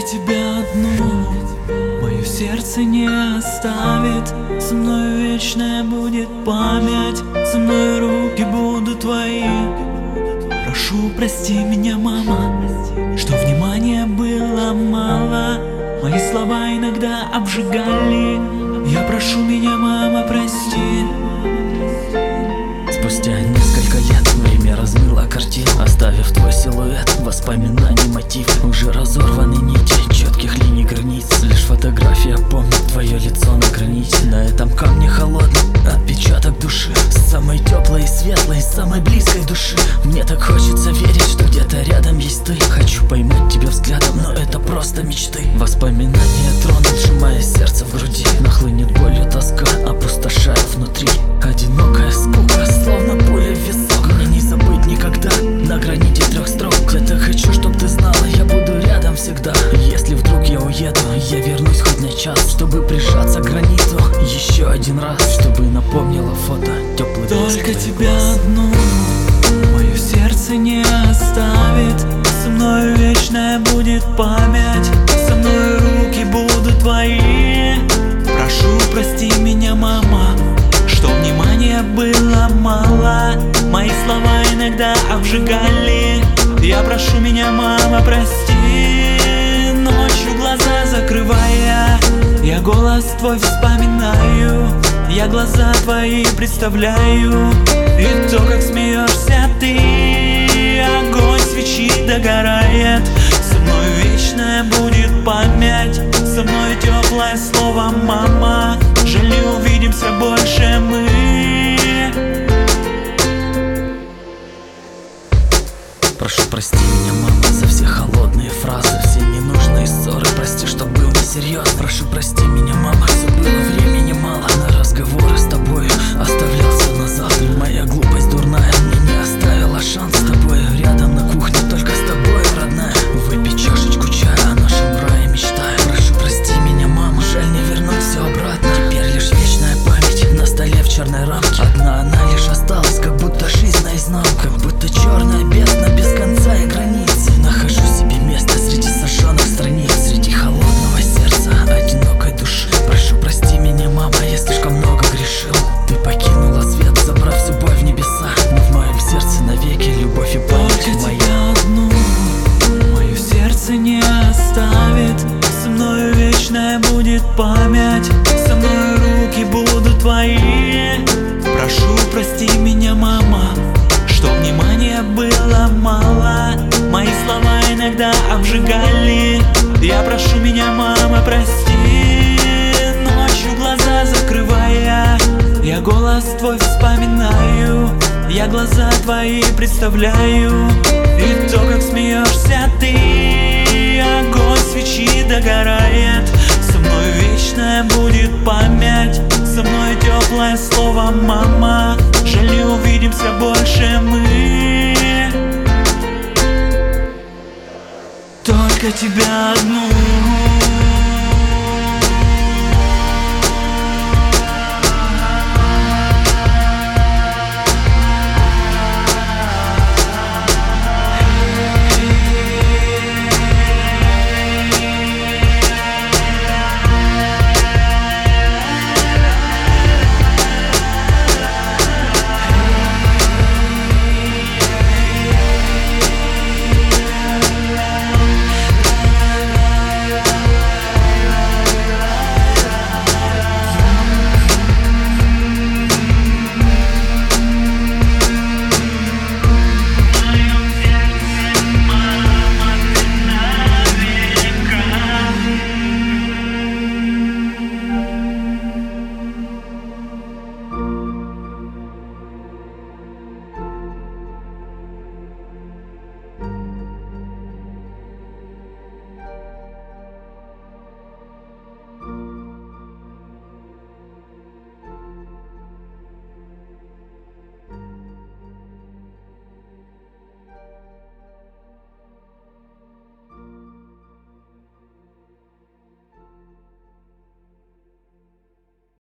тебя одну мое сердце не оставит. Со мной вечная будет память, со мной руки будут твои. Прошу, прости меня, мама, что внимания было мало. Мои слова иногда обжигали. Я прошу меня, мама, прости. Спустя несколько лет время размыло картину, оставив твой силуэт, воспоминаний, мотив. Уже разорваны нити четких линий границ. Лишь фотография помнит твое лицо на граните. На этом камне холодный отпечаток души, самой теплой и светлой, самой близкой души. Мне так хочется верить, что где-то рядом есть ты. Хочу поймать тебя взглядом, но это просто мечты. Воспоминания тронут, сжимая сердце в груди. Нахлынет болью тоска, опустошая внутри. Одинокая скука, словно пуля в висок. Мне не забыть никогда, на границе 3 строк. Я так хочу, чтоб ты знала, я буду рядом всегда. Если вдруг я уеду, я вернусь хоть на час, чтобы прижаться к граниту еще один раз, чтобы напомнила фото теплый. Только тебя одну мое сердце не оставит. Со мной вечная будет память, со мной руки будут твои. Прошу, прости меня, мама, что внимания было мало. Мои слова иногда обжигали. Я прошу меня, мама, прости. Ночью глаза закрывая, я голос твой вспоминаю. Я глаза твои представляю, и то, как смеешься ты. Огонь свечи догорает, со мной вечная будет память, со мной теплое слово, мама. Жаль, не увидимся больше мы. Прошу, прости меня, мама, за все холодные фразы, все ненужные ссоры. Прости, что был несерьезен. Прошу, прости меня, мама, все было времени мало. На разговоры с тобой оставлялся назад. Моя глупость дурная мне не оставила шанс. С тобой рядом на кухне, только с тобой, родная. Выпить чашечку чая, о нашем рае мечтая. Прошу, прости меня, мама, жаль, не вернуть все обратно. Теперь лишь вечная память на столе в черной рамке. Одна она лишь осталась, как будто жизнь наизнанку. Как будто черная бездна без конца и границ. Нахожу себе место среди сожженных страниц, среди холодного сердца, одинокой души. Прошу, прости меня, мама, я слишком много грешил. Ты покинула свет, забрав всю боль в небеса. Но в моем сердце навеки любовь и память Только моя. тебя одну мое сердце не оставит. Со мной вечная будет память, со мной руки будут твои. Прошу, прости меня, мама, что внимания было мало. Мои слова иногда обжигали. Я прошу меня, мама, прости. Ночью глаза закрывая, я голос твой вспоминаю. Я глаза твои представляю, и то, как смеешься ты. Огонь свечи догорает, со мной вечная будет память, со мной теплое слово, мама. Жаль, не увидимся больше мы. Только тебя одну